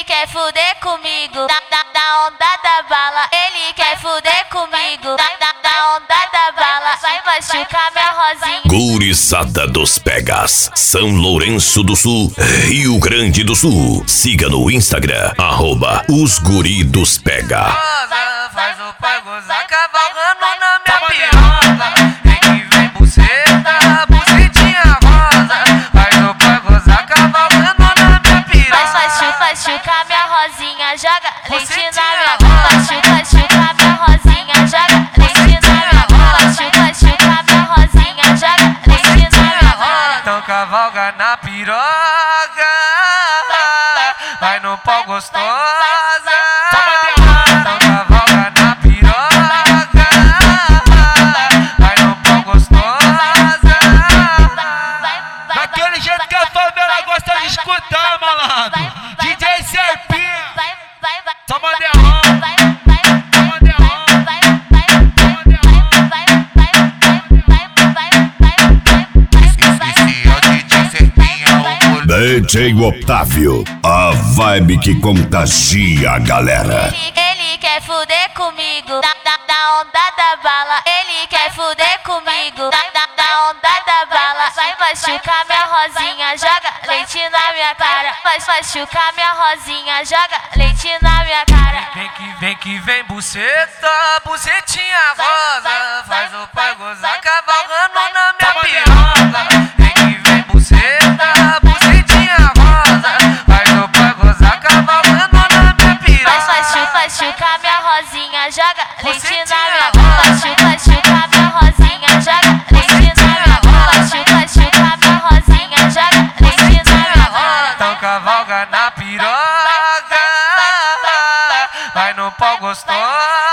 quer fuder comigo, da onda da bala. Ele quer fuder comigo, da onda da bala. Vai machucar minha rosinha. Gurizada dos Pegas, São Lourenço do Sul, Rio Grande do Sul. Siga no Instagram, @os guri dos Pega. Faz o pai gozar cavalgando na minha piroca. Vem que vem buceta, bucetinha rosa. Faz o pai gozar cavalgando na minha piroca. Machucar minha rosinha, joga leite na minha boca. Machucar minha rosinha, joga leite na minha boca. Machucar minha rosinha, joga leite na minha boca. Então cavalga na piroca, vai no pau gostosa. Então cavalga na piroca, vai no pau gostosa. Daquele jeito que a favela gosta de escutar, malandro. DJ Serpinha, só mandelão. DJ Otávio, a vibe que contagia a galera. Ele quer fuder comigo, da onda da bala. Ele quer fuder comigo, da onda da bala. Vai machucar minha rosinha, joga leite na minha cara. Vai machucar minha rosinha, joga leite na minha cara. Vem que vem buceta, bucetinha rosa. Faz o pai gozar cavalgando na minha piroca. Vem que vem buceta, bucetinha rosa. Faz o pai gozar cavalgando na minha piroca. Machucar minha rosinha, joga leite na minha boca. Machucar minha rosinha, joga leite na minha boca. Machucar minha rosinha, joga leite na minha boca. Então cavalga na piroca, vai no pau gostosa.